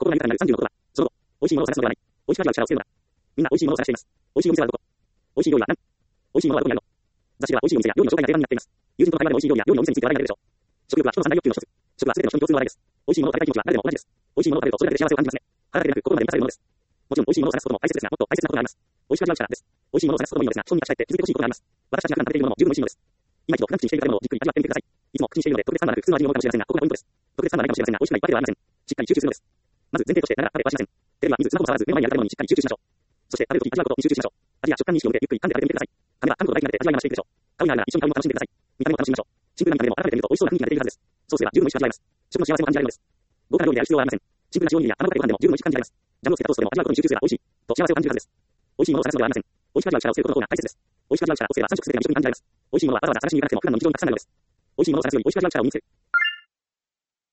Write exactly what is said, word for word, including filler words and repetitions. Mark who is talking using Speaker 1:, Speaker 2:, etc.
Speaker 1: の何かになるさんじゅうのことは、その後、美味しいものを探すのではない。美味しく味わう力をつけるのだ。みんな美味しいものを探しています。美味しいお店はどこ？美味しい料理は何？美味しいものはどこにあるの？雑誌では美味しいお店や料理の紹介が定番になっています。友人との会話で美味しい料理や料理のお店について話題になるでしょう。食欲は人の三大欲求の一つ。食は全ての人に共通の話題です。美味しいものを食べたい気持ちは誰でも同じです。美味しいものを食べるとそれだけで幸せを感じますね。腹だけでなく心まで満たされるものです。もちろん美味しいものを探すことも大切ですが、もっと大切なことがあります。美味しく味わう力です。美味しいものを探すこともいいのですが、人に立ち返って気づいてほしいことがあります。私たちが普段食べているものも十分美味しいのです。今一度普段口にしている食べ物をじっくり味わってみてください。いつも口にしているので特別感がなく普通の味に思うかもしれませんが、ここがポイントです。特別感はないかもしれませんが、美味しくないわけではありません。しっかり集中するのです。まず前提としてながら食べはしません。テレビは水、スマホも触らず目の前にある食べ物にしっかり集中しましょう。そして食べるとき味わうことに集中しましょう。味や食感に意識を向けゆっくり噛んで食べてみてください。噛めば噛むほど大事なので味わいが増していくでしょう。買うなら一緒に買うのを楽しんでください。見た目を楽しんでみましょう。シンプルな見た目でも改めて見ると美味しそうな雰囲気が出ているはずです。そうすれば十分美味しく味わえます。食の幸せも感じられるのです。豪華な料理である必要はありません。シンプルな塩握りや卵かけご飯でも十分美味しく感じられます。ジャムをつけたトーストでも味わうことに集中すれば美味しいと幸せを感じるはずです。美味しいものを探すのではありません。美味しく味わう力をつけることの方が大切です。美味しく味わう力をつければさん食すべてが無食に感じられます。美味しいものはわざわざ探しに行かなくても普段の日常にたくさんあるのです。美味しいものを探すより美味しく味わう力を身につける。